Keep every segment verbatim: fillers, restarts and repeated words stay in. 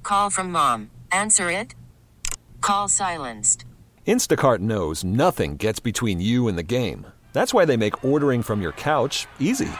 Call from mom. Answer it. Call silenced. Instacart knows nothing gets between you and the game. That's why they make ordering from your couch easy.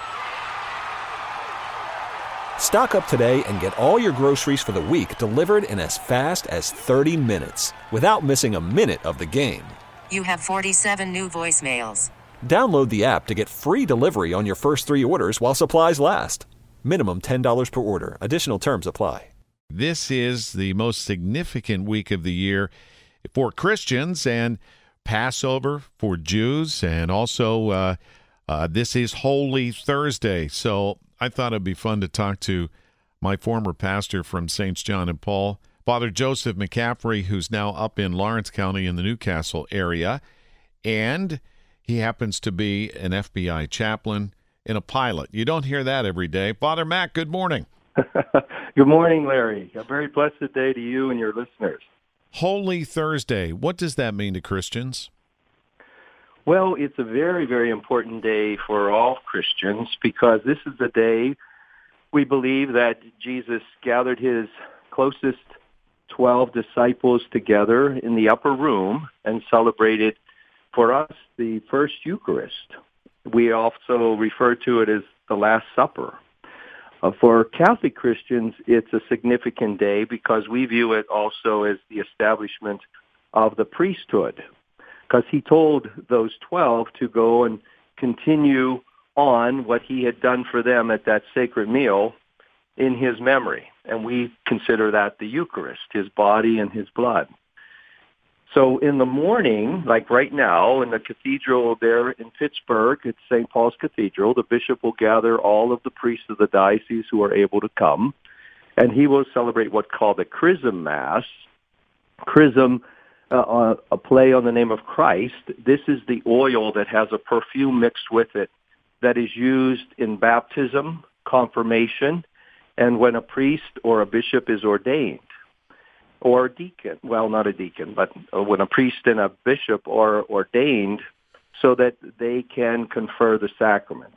Stock up today and get all your groceries for the week delivered in as fast as thirty minutes without missing a minute of the game. You have forty-seven new voicemails. Download the app to get free delivery on your first three orders while supplies last. Minimum ten dollars per order. Additional terms apply. This is the most significant week of the year for Christians and Passover for Jews, and also uh, uh, this is Holy Thursday. So I thought it'd be fun to talk to my former pastor from Saints John and Paul, Father Joseph McCaffrey, who's now up in Lawrence County in the Newcastle area, and he happens to be an F B I chaplain and a pilot. You don't hear that every day. Father Mac, good morning. Good morning, Larry. A very blessed day to you and your listeners. Holy Thursday. What does that mean to Christians? Well, it's a very, very important day for all Christians because this is the day we believe that Jesus gathered his closest twelve disciples together in the upper room and celebrated for us the first Eucharist. We also refer to it as the Last Supper. Uh, for Catholic Christians, it's a significant day because we view it also as the establishment of the priesthood, because he told those twelve to go and continue on what he had done for them at that sacred meal in his memory. And we consider that the Eucharist, his body and his blood. So in the morning, like right now, in the cathedral there in Pittsburgh, at Saint Paul's Cathedral, the bishop will gather all of the priests of the diocese who are able to come, and he will celebrate what's called the Chrism Mass. Chrism, uh, a play on the name of Christ. This is the oil that has a perfume mixed with it that is used in baptism, confirmation, and when a priest or a bishop is ordained. Or a deacon, well, not a deacon, but when a priest and a bishop are ordained so that they can confer the sacraments.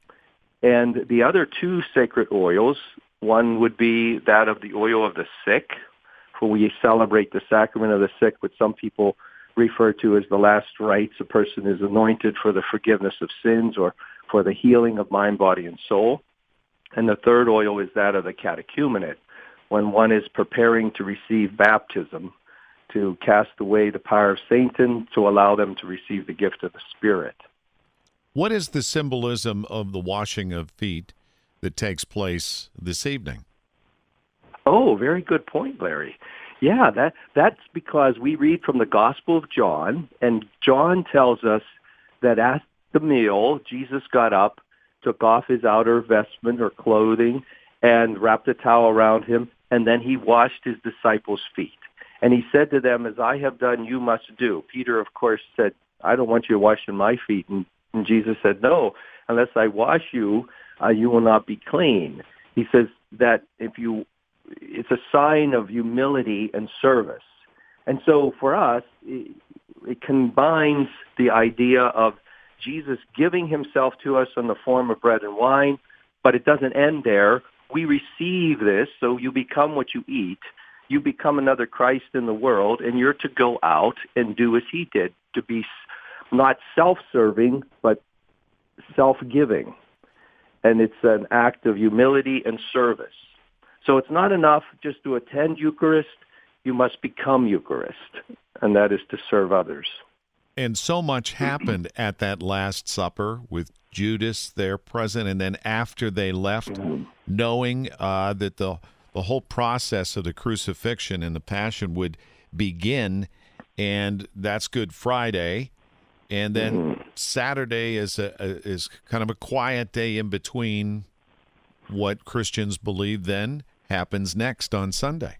And the other two sacred oils, one would be that of the oil of the sick, for we celebrate the sacrament of the sick, which some people refer to as the last rites. A person is anointed for the forgiveness of sins or for the healing of mind, body, and soul. And the third oil is that of the catechumenate, when one is preparing to receive baptism, to cast away the power of Satan, to allow them to receive the gift of the Spirit. What is the symbolism of the washing of feet that takes place this evening? Oh, very good point, Larry. Yeah, that that's because we read from the Gospel of John, and John tells us that at the meal, Jesus got up, took off his outer vestment or clothing, and wrapped a towel around him, and then he washed his disciples' feet. And he said to them, as I have done, you must do. Peter, of course, said, I don't want you washing my feet. And, and Jesus said, no, unless I wash you, uh, you will not be clean. He says that if you, it's a sign of humility and service. And so for us, it, it combines the idea of Jesus giving himself to us in the form of bread and wine, but it doesn't end there. We receive this, so you become what you eat. You become another Christ in the world, and you're to go out and do as he did, to be not self-serving, but self-giving. And it's an act of humility and service. So it's not enough just to attend Eucharist. You must become Eucharist, and that is to serve others. And so much happened at that Last Supper with Judas there present, and then after they left, knowing uh, that the the whole process of the crucifixion and the passion would begin, and that's Good Friday, and then mm-hmm. Saturday is a, a is kind of a quiet day in between what Christians believe then happens next on Sunday.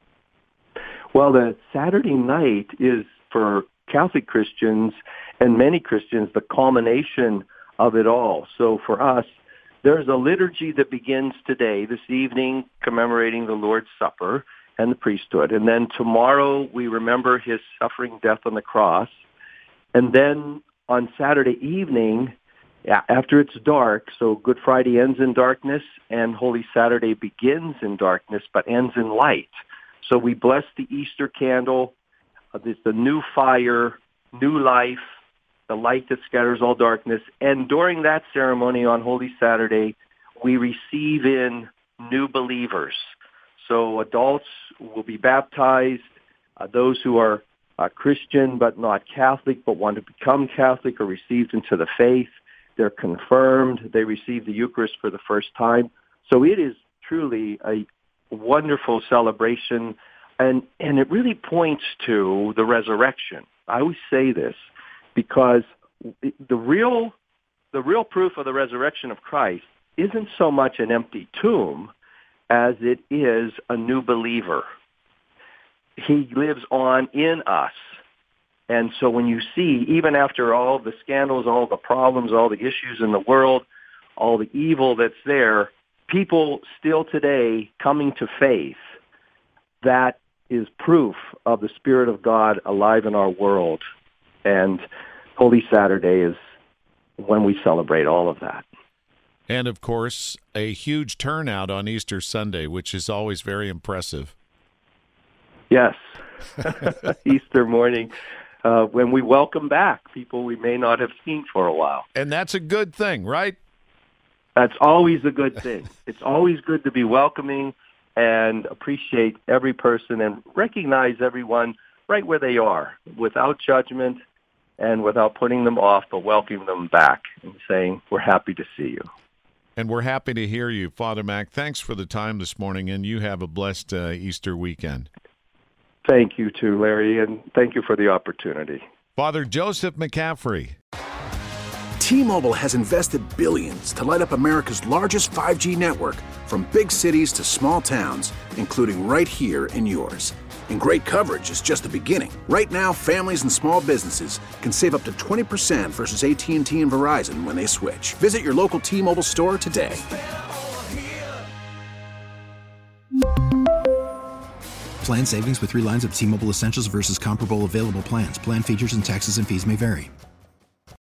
Well, the Saturday night is for Catholic Christians and many Christians the culmination of it all. So for us, there's a liturgy that begins today, this evening, commemorating the Lord's Supper and the priesthood. And then tomorrow we remember his suffering, death on the cross. And then on Saturday evening, after it's dark, so Good Friday ends in darkness and Holy Saturday begins in darkness but ends in light. So we bless the Easter candle. Uh, it's the new fire, new life, the light that scatters all darkness. And during that ceremony on Holy Saturday, we receive in new believers. So adults will be baptized. Uh, those who are uh, Christian but not Catholic but want to become Catholic are received into the faith. They're confirmed. They receive the Eucharist for the first time. So it is truly a wonderful celebration, and, and it really points to the resurrection. I always say this because the real, the real proof of the resurrection of Christ isn't so much an empty tomb as it is a new believer. He lives on in us. And so when you see, even after all the scandals, all the problems, all the issues in the world, all the evil that's there, people still today coming to faith, that is proof of the Spirit of God alive in our world. And Holy Saturday is when we celebrate all of that. And, of course, a huge turnout on Easter Sunday, which is always very impressive. Yes. Easter morning, uh, when we welcome back people we may not have seen for a while. And that's a good thing, right? That's always a good thing. It's always good to be welcoming and appreciate every person and recognize everyone right where they are, without judgment and without putting them off, but welcoming them back and saying, we're happy to see you. And we're happy to hear you, Father Mac. Thanks for the time this morning, and you have a blessed uh, Easter weekend. Thank you, too, Larry, and thank you for the opportunity. Father Joseph McCaffrey. T-Mobile has invested billions to light up America's largest five G network, from big cities to small towns, including right here in yours. And great coverage is just the beginning. Right now, families and small businesses can save up to twenty percent versus A T and T and Verizon when they switch. Visit your local T-Mobile store today. Plan savings with three lines of T-Mobile Essentials versus comparable available plans. Plan features and taxes and fees may vary.